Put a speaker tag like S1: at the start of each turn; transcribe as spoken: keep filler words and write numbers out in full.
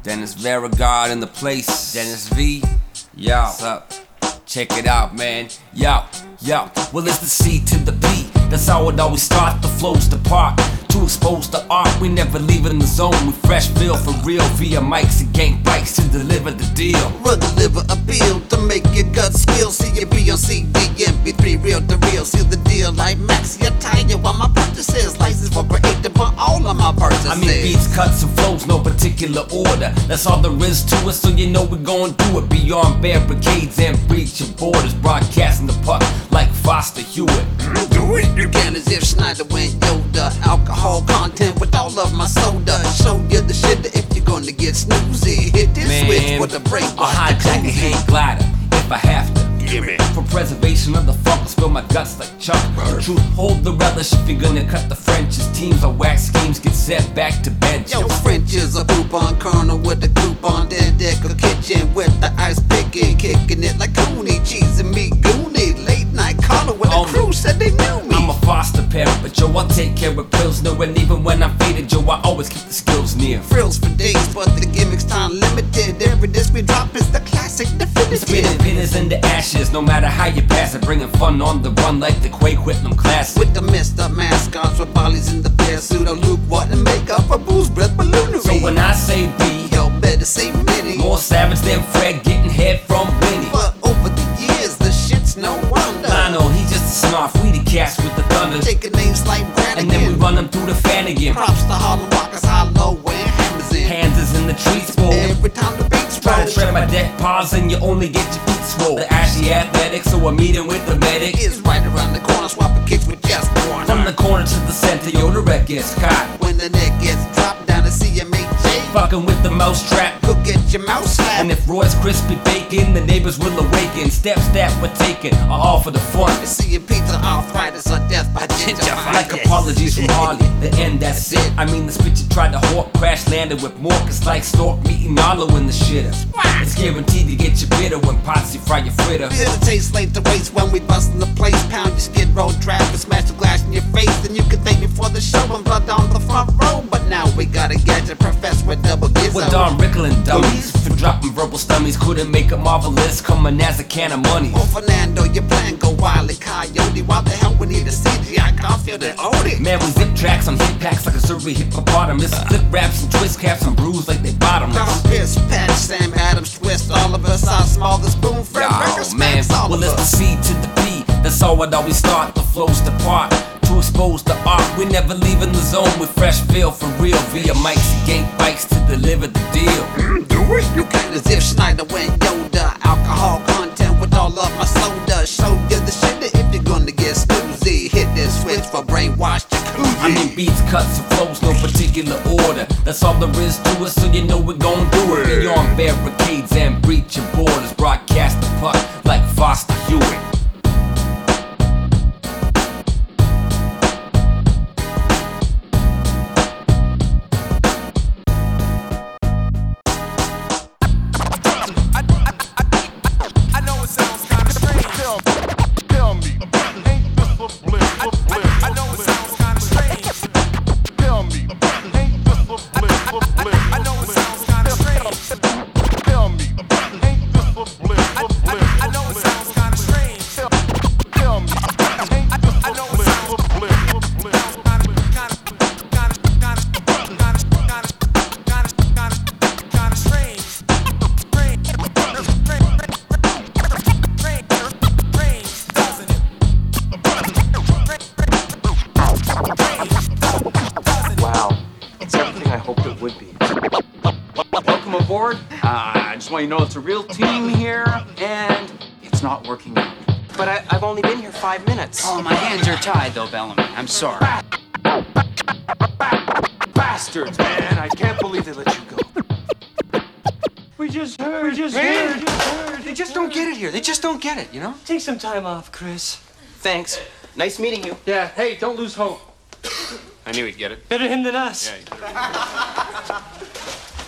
S1: Dennis Veragard in the place. Dennis V. Yo. What's up? Check it out, man. Yo, yo. Well, it's the C to the P. That's how it always starts. The flows depart. To expose the art, we never leave it in the zone. We fresh feel for real via mics and gang bikes to deliver the deal.
S2: We'll deliver appeal to make your guts squeal. See you be on C D, M P three, real to real. Seal the deal like Maxi Italian. While my purchases license for creative for all of my purchases.
S1: I mean beats, cuts, and flows, no particular order. That's all there is to it, so you know we gon' do it. Beyond barricades and breaching borders, broadcasting the puck like Foster Hewitt.
S2: Do it, you can as if Schneider went Yoda. Alcohol content with all of my soda. Show you the shit that if you're gonna get snoozy, hit this
S1: Man,
S2: switch with a break.
S1: I'll hijack a hang glider if I have to.
S2: Give me.
S1: For preservation of the funk, spill my guts like Chuck. Truth, hold the relish if you're gonna cut the Frenches. Teams or wax schemes get set back to bench.
S2: Yo, French is a coupon kernel with a coupon dead deck a kitchen with the ice picking, kicking it like Cooney, cheese and meat goonie. Late night caller when the crew said they knew me.
S1: I'm a foster parent, but yo, I'll take care of pills. No, and even when I'm faded, yo, I always keep the skills near.
S2: Frills for days, but the gimmick's time limited. Every disc we drop is the classic definitive.
S1: Spinning pinners into ashes, no matter how you pass it. Bringing fun on the run like the Quake Whitlam classic.
S2: With the Mister Mascots with bollies in the bear suit of Luke Walton makeup for booze breath balloonery.
S1: So when I say B,
S2: yo, better say many.
S1: More savage than Fred getting head from Winnie.
S2: But over the years, the shit's no wonder.
S1: I know, he just a smart weedy cast with the thunder.
S2: Taking names like Brannigan,
S1: and then we run them through the fan again.
S2: Props to Harlem Rockers, hollow and hammers in.
S1: Hands is in the treats, boy.
S2: Every time the beats roll.
S1: Try to tread my deck, pause and you only get your feet swole. The ashy athletic, so a meeting with the medic
S2: is right around the corner, swapping kicks with just one.
S1: From the corner to the center, yo, the wreck gets caught.
S2: When the neck gets dropped down to C M H J,
S1: fucking with the mouse trap,
S2: go get your mouse slapped.
S1: And if Roy's crispy bacon, the neighbors will awaken. Steps that were taken are all for the fun.
S2: Seeing pizza arthritis or death by gingivitis.
S1: Like apologies from Harley, the end, that's it. I mean the spit you tried to hawk, crash landed with more. It's like stork meeting Arlo in the shitter. It's guaranteed to get you bitter when potsy fry your fritter.
S2: Bitter taste late to waste when we bust in the place. Pound your skid row traffic, smash the glass in your face. Then you can thank me for the show and blood on the front row. But now we got a gadget professed with double gizzo.
S1: With Don Rickle and dummies for dropping verbal stummies. Couldn't make a marvelous coming as a can of money.
S2: Oh Fernando, your plan go wildly coyote. Why the hell we need a C G I? Can't feel the Odie.
S1: Man, we zip tracks on hit packs like a survey hippopotamus. Flip raps and twist caps and brews like they bottomless.
S2: Bounce, piss, patch, Sam Adams, twist. All of us are small, the spoon, Fred Records,
S1: man.
S2: All
S1: well,
S2: of
S1: it's
S2: us.
S1: the C to the P. That's all it always start. The flows depart to expose the art. We never leaving the zone with fresh feel for real. Via mics and gang bikes to deliver the deal.
S2: Mm, do it. You can as if Schneider went Yoda. Alcohol content with all of my soda. Show you the shit that if you're gonna get snoozy, hit this switch for brainwash jacuzzi.
S1: I mean beats, cuts, and flows, no particular order. That's all there is to it, so you know we gon' do it. Beyond barricades and breaching borders, broadcast the puck like Foster Hewitt.
S3: You know it's a real team here, and it's not working out.
S4: But I, I've only been here five minutes.
S3: Oh, my hands are tied, though, Bellamy. I'm sorry.
S4: Bastards, man! I can't believe they let you go.
S5: We just heard.
S4: We just
S5: man.
S4: heard. Just heard.
S3: They just don't get it here. They just don't get it, you know?
S5: Take some time off, Chris.
S4: Thanks. Nice meeting you.
S5: Yeah. Hey, don't lose hope.
S4: I knew he'd get it.
S5: Better him than us.
S4: Yeah.